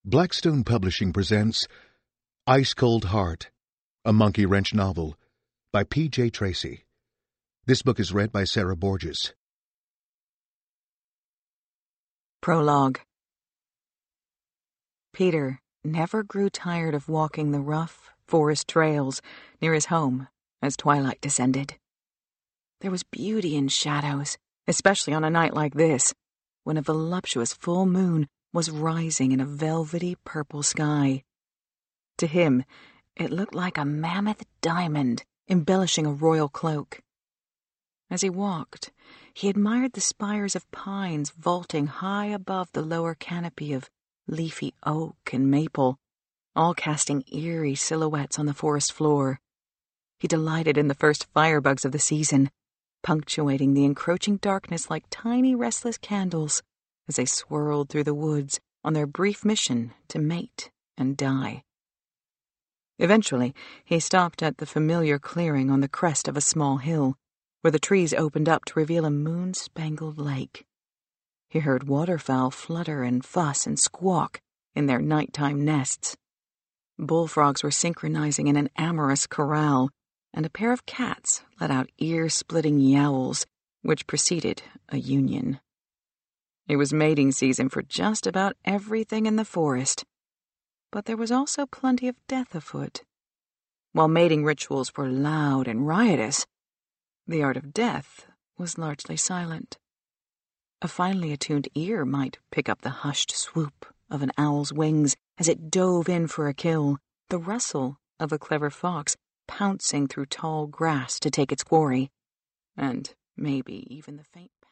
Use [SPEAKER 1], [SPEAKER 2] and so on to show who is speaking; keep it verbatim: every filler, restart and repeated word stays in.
[SPEAKER 1] Blackstone Publishing presents Ice Cold Heart, a Monkey Wrench novel by P J Tracy. This book is read by Sarah Borges.
[SPEAKER 2] Prologue. Peter never grew tired of walking the rough forest trails near his home as twilight descended. There was beauty in shadows, especially on a night like this, when a voluptuous full moon was rising in a velvety purple sky. To him, it looked like a mammoth diamond embellishing a royal cloak. As he walked, he admired the spires of pines vaulting high above the lower canopy of leafy oak and maple, all casting eerie silhouettes on the forest floor. He delighted in the first firebugs of the season, punctuating the encroaching darkness like tiny restless candles as they swirled through the woods on their brief mission to mate and die. Eventually, he stopped at the familiar clearing on the crest of a small hill, where the trees opened up to reveal a moon-spangled lake. He heard waterfowl flutter and fuss and squawk in their nighttime nests. Bullfrogs were synchronizing in an amorous chorale, and a pair of cats let out ear-splitting yowls, which preceded a union. It was mating season for just about everything in the forest, but there was also plenty of death afoot. While mating rituals were loud and riotous, the art of death was largely silent. A finely attuned ear might pick up the hushed swoop of an owl's wings as it dove in for a kill, the rustle of a clever fox pouncing through tall grass to take its quarry, and maybe even the faint